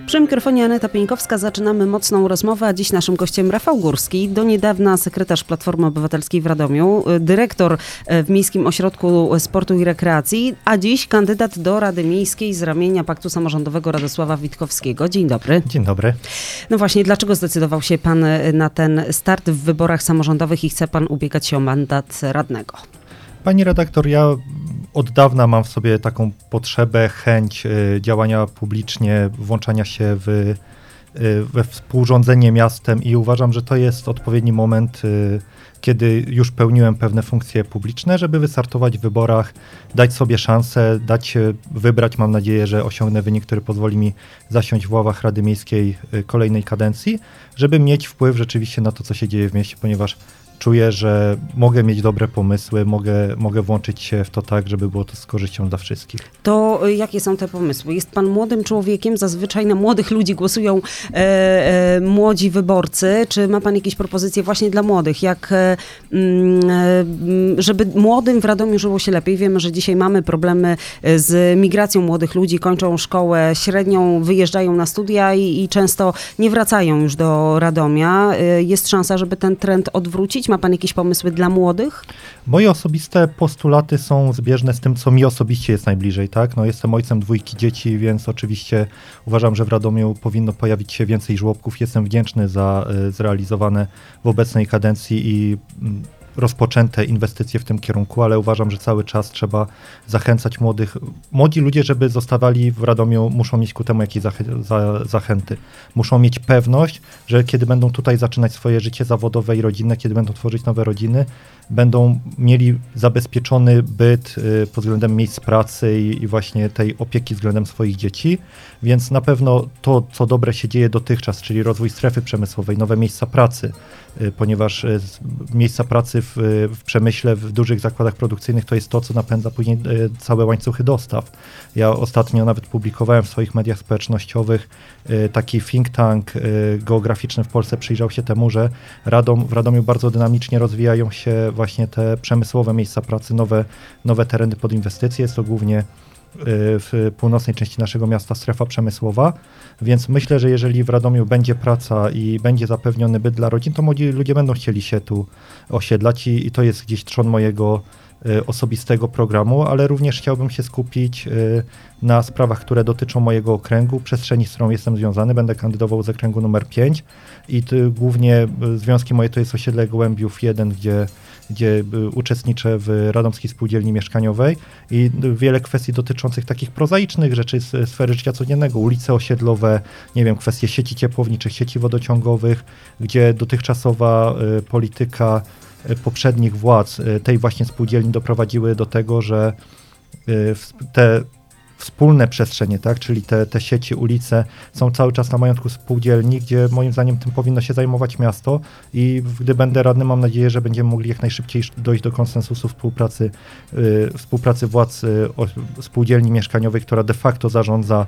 Przy mikrofonie Aneta Pieńkowska. Zaczynamy mocną rozmowę, a dziś naszym gościem Rafał Górski, do niedawna sekretarz Platformy Obywatelskiej w Radomiu, dyrektor w Miejskim Ośrodku Sportu i Rekreacji, a dziś kandydat do Rady Miejskiej z ramienia Paktu Samorządowego Radosława Witkowskiego. Dzień dobry. Dzień dobry. No właśnie, dlaczego zdecydował się pan na ten start w wyborach samorządowych i chce pan ubiegać się o mandat radnego? Pani redaktor, ja od dawna mam w sobie taką potrzebę, chęć działania publicznie, włączania się we współrządzenie miastem i uważam, że to jest odpowiedni moment, kiedy już pełniłem pewne funkcje publiczne, żeby wystartować w wyborach, dać sobie szansę, dać się wybrać. Mam nadzieję, że osiągnę wynik, który pozwoli mi zasiąść w ławach Rady Miejskiej kolejnej kadencji, żeby mieć wpływ rzeczywiście na to, co się dzieje w mieście, ponieważ czuję, że mogę mieć dobre pomysły, mogę włączyć się w to tak, żeby było to z korzyścią dla wszystkich. To jakie są te pomysły? Jest pan młodym człowiekiem, zazwyczaj na młodych ludzi głosują młodzi wyborcy. Czy ma pan jakieś propozycje właśnie dla młodych? Jak, żeby młodym w Radomiu żyło się lepiej? Wiemy, że dzisiaj mamy problemy z migracją młodych ludzi, kończą szkołę średnią, wyjeżdżają na studia i często nie wracają już do Radomia. Jest szansa, żeby ten trend odwrócić? Ma pan jakieś pomysły dla młodych? Moje osobiste postulaty są zbieżne z tym, co mi osobiście jest najbliżej, tak? No, jestem ojcem 2 dzieci, więc oczywiście uważam, że w Radomiu powinno pojawić się więcej żłobków. Jestem wdzięczny za zrealizowane w obecnej kadencji i rozpoczęte inwestycje w tym kierunku, ale uważam, że cały czas trzeba zachęcać młodych. Młodzi ludzie, żeby zostawali w Radomiu, muszą mieć ku temu jakieś zachęty. Muszą mieć pewność, że kiedy będą tutaj zaczynać swoje życie zawodowe i rodzinne, kiedy będą tworzyć nowe rodziny, będą mieli zabezpieczony byt pod względem miejsc pracy i właśnie tej opieki względem swoich dzieci, więc na pewno to, co dobre się dzieje dotychczas, czyli rozwój strefy przemysłowej, nowe miejsca pracy, ponieważ miejsca pracy w przemyśle, w dużych zakładach produkcyjnych to jest to, co napędza później całe łańcuchy dostaw. Ja ostatnio nawet publikowałem w swoich mediach społecznościowych taki think tank geograficzny w Polsce przyjrzał się temu, że w Radomiu bardzo dynamicznie rozwijają się właśnie te przemysłowe miejsca pracy, nowe tereny pod inwestycje. Jest to głównie w północnej części naszego miasta strefa przemysłowa, więc myślę, że jeżeli w Radomiu będzie praca i będzie zapewniony byt dla rodzin, to młodzi ludzie będą chcieli się tu osiedlać i to jest gdzieś trzon mojego osobistego programu, ale również chciałbym się skupić na sprawach, które dotyczą mojego okręgu, przestrzeni, z którą jestem związany. Będę kandydował z okręgu numer 5 i głównie związki moje to jest osiedle Gołębiów 1, gdzie uczestniczę w Radomskiej Spółdzielni Mieszkaniowej i wiele kwestii dotyczących takich prozaicznych rzeczy z sfery życia codziennego, ulice osiedlowe, nie wiem, kwestie sieci ciepłowniczych, sieci wodociągowych, gdzie dotychczasowa polityka poprzednich władz tej właśnie spółdzielni doprowadziły do tego, że te wspólne przestrzenie, tak, czyli te sieci, ulice są cały czas na majątku spółdzielni, gdzie moim zdaniem tym powinno się zajmować miasto i gdy będę radny, mam nadzieję, że będziemy mogli jak najszybciej dojść do konsensusu współpracy władz spółdzielni mieszkaniowej, która de facto zarządza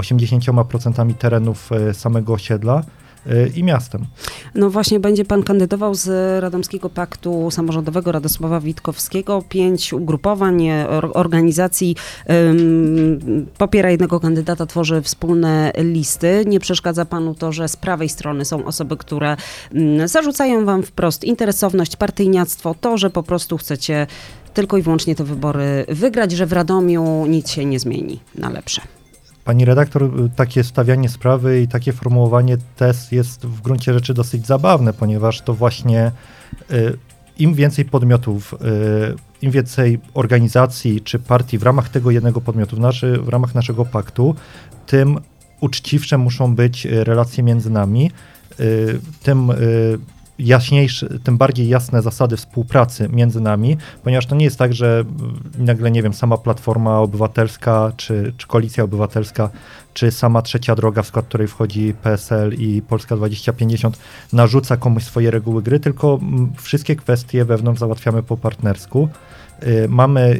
80% terenów samego osiedla i miastem. No właśnie, będzie pan kandydował z Radomskiego Paktu Samorządowego Radosława Witkowskiego. 5 ugrupowań, organizacji popiera jednego kandydata, tworzy wspólne listy. Nie przeszkadza panu to, że z prawej strony są osoby, które zarzucają wam wprost interesowność, partyjniactwo, to, że po prostu chcecie tylko i wyłącznie te wybory wygrać, że w Radomiu nic się nie zmieni na lepsze. Pani redaktor, takie stawianie sprawy i takie formułowanie tez jest w gruncie rzeczy dosyć zabawne, ponieważ to właśnie im więcej podmiotów, im więcej organizacji czy partii w ramach tego jednego podmiotu, w ramach naszego paktu, tym uczciwsze muszą być relacje między nami, tym bardziej jasne zasady współpracy między nami, ponieważ to nie jest tak, że nagle, nie wiem, sama Platforma Obywatelska, czy Koalicja Obywatelska, czy sama Trzecia Droga, w skład której wchodzi PSL i Polska 2050, narzuca komuś swoje reguły gry, tylko wszystkie kwestie wewnątrz załatwiamy po partnersku. Mamy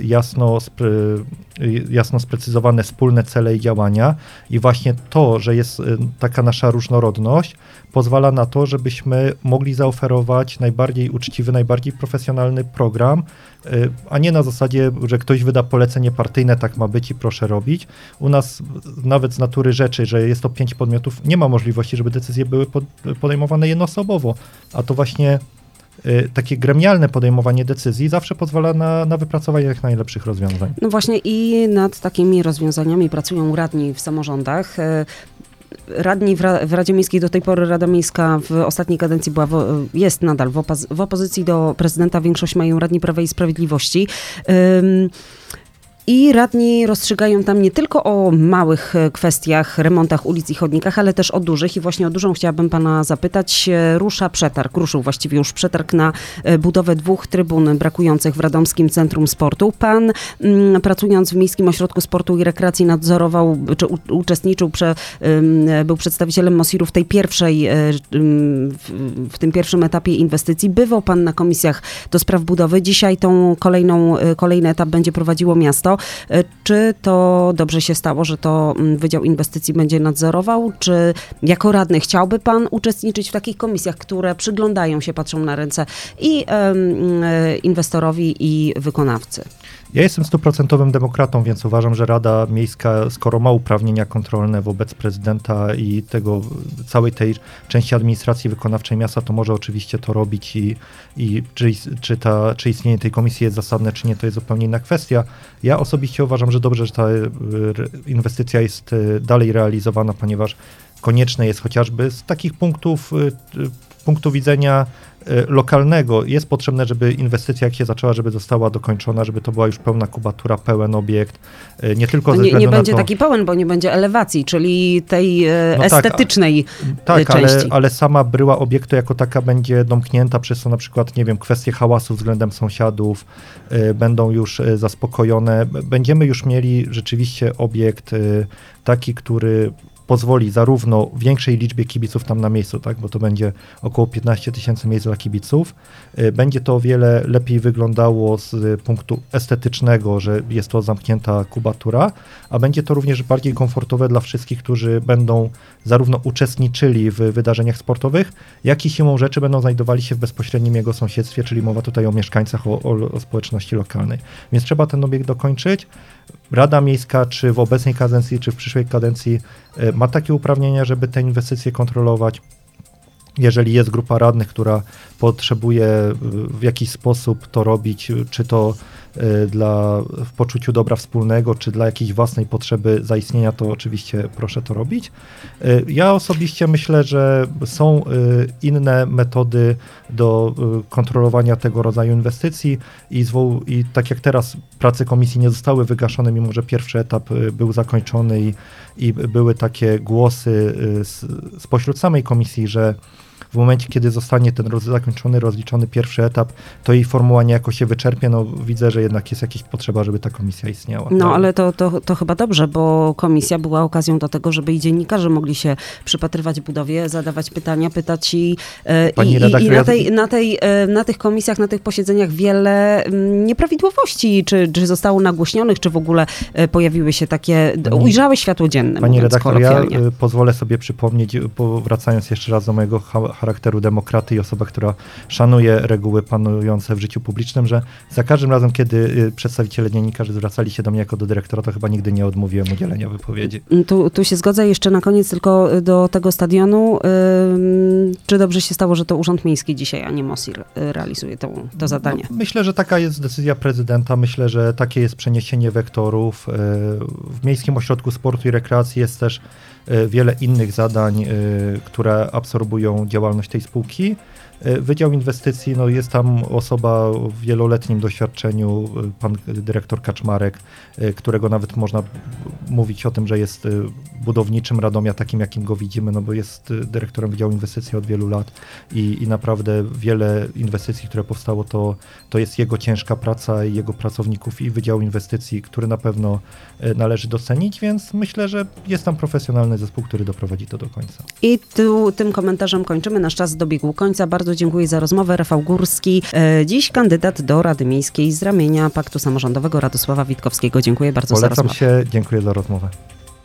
jasno sprecyzowane wspólne cele i działania i właśnie to, że jest taka nasza różnorodność, pozwala na to, żebyśmy mogli zaoferować najbardziej uczciwy, najbardziej profesjonalny program, a nie na zasadzie, że ktoś wyda polecenie partyjne, tak ma być i proszę robić. U nas nawet natury rzeczy, że jest to 5 podmiotów, nie ma możliwości, żeby decyzje były podejmowane jednoosobowo, a to właśnie takie gremialne podejmowanie decyzji zawsze pozwala na wypracowanie jak najlepszych rozwiązań. No właśnie i nad takimi rozwiązaniami pracują radni w samorządach. Radni w Radzie Miejskiej, do tej pory Rada Miejska w ostatniej kadencji jest nadal w opozycji do prezydenta, większość mają radni Prawa i Sprawiedliwości. I radni rozstrzygają tam nie tylko o małych kwestiach, remontach ulic i chodnikach, ale też o dużych. I właśnie o dużą chciałabym pana zapytać. Ruszył właściwie już przetarg na budowę 2 trybun brakujących w Radomskim Centrum Sportu. Pan, pracując w Miejskim Ośrodku Sportu i Rekreacji, nadzorował, czy uczestniczył, był przedstawicielem MOSiR-u w tej pierwszej, w tym pierwszym etapie inwestycji. Bywał pan na komisjach do spraw budowy. Dzisiaj kolejny etap będzie prowadziło miasto. Czy to dobrze się stało, że to Wydział Inwestycji będzie nadzorował? Czy jako radny chciałby pan uczestniczyć w takich komisjach, które przyglądają się, patrzą na ręce i inwestorowi, i wykonawcy? Ja jestem 100% demokratą, więc uważam, że Rada Miejska, skoro ma uprawnienia kontrolne wobec prezydenta i całej tej części administracji wykonawczej miasta, to może oczywiście to robić i czy istnienie tej komisji jest zasadne, czy nie, to jest zupełnie inna kwestia. Ja osobiście uważam, że dobrze, że ta inwestycja jest dalej realizowana, ponieważ konieczne jest chociażby z takich punktu widzenia lokalnego. Jest potrzebne, żeby inwestycja, jak się zaczęła, żeby została dokończona, żeby to była już pełna kubatura, pełen obiekt. Nie tylko ze względu nie na będzie to, taki pełen, bo nie będzie elewacji, czyli tej estetycznej części. Ale sama bryła obiektu jako taka będzie domknięta, przez to na przykład, nie wiem, kwestie hałasu względem sąsiadów będą już zaspokojone. Będziemy już mieli rzeczywiście obiekt taki, który pozwoli zarówno większej liczbie kibiców tam na miejscu, tak, bo to będzie około 15 000 miejsc dla kibiców. Będzie to o wiele lepiej wyglądało z punktu estetycznego, że jest to zamknięta kubatura, a będzie to również bardziej komfortowe dla wszystkich, którzy będą zarówno uczestniczyli w wydarzeniach sportowych, jak i siłą rzeczy będą znajdowali się w bezpośrednim jego sąsiedztwie, czyli mowa tutaj o mieszkańcach, o społeczności lokalnej. Więc trzeba ten obiekt dokończyć. Rada Miejska, czy w obecnej kadencji, czy w przyszłej kadencji ma takie uprawnienia, żeby te inwestycje kontrolować. Jeżeli jest grupa radnych, która potrzebuje w jakiś sposób to robić, czy to w poczuciu dobra wspólnego, czy dla jakiejś własnej potrzeby zaistnienia, to oczywiście proszę to robić. Ja osobiście myślę, że są inne metody do kontrolowania tego rodzaju inwestycji i tak jak teraz prace komisji nie zostały wygaszone, mimo że pierwszy etap był zakończony i były takie głosy spośród samej komisji, że w momencie, kiedy zostanie ten zakończony, rozliczony pierwszy etap, to jej formuła niejako się wyczerpie. No widzę, że jednak jest jakaś potrzeba, żeby ta komisja istniała. No prawda? Ale to chyba dobrze, bo komisja była okazją do tego, żeby i dziennikarze mogli się przypatrywać budowie, zadawać pytania, pytać i na tych komisjach, na tych posiedzeniach wiele nieprawidłowości, czy zostało nagłośnionych, czy w ogóle pojawiły się takie, ujrzały światło dzienne. Pani redaktor, ja pozwolę sobie przypomnieć, wracając jeszcze raz do mojego charakteru demokraty i osoba, która szanuje reguły panujące w życiu publicznym, że za każdym razem, kiedy przedstawiciele dziennikarzy zwracali się do mnie jako do dyrektora, to chyba nigdy nie odmówiłem udzielenia wypowiedzi. Tu się zgodzę. Jeszcze na koniec tylko do tego stadionu. Czy dobrze się stało, że to Urząd Miejski dzisiaj, a nie MOSiR realizuje to zadanie? Myślę, że taka jest decyzja prezydenta. Myślę, że takie jest przeniesienie wektorów. W Miejskim Ośrodku Sportu i Rekreacji jest też wiele innych zadań, które absorbują działalność tej spółki. Wydział Inwestycji, no jest tam osoba o wieloletnim doświadczeniu, pan dyrektor Kaczmarek, którego nawet można mówić o tym, że jest budowniczym Radomia, takim jakim go widzimy, no bo jest dyrektorem Wydziału Inwestycji od wielu lat i naprawdę wiele inwestycji, które powstało, to jest jego ciężka praca i jego pracowników i Wydziału Inwestycji, który na pewno należy docenić, więc myślę, że jest tam profesjonalny zespół, który doprowadzi to do końca. I tym komentarzem kończymy. Nasz czas dobiegł końca. Bardzo dziękuję za rozmowę. Rafał Górski, dziś kandydat do Rady Miejskiej z ramienia Paktu Samorządowego Radosława Witkowskiego. Dziękuję bardzo za rozmowę. Polecam się, dziękuję za rozmowę.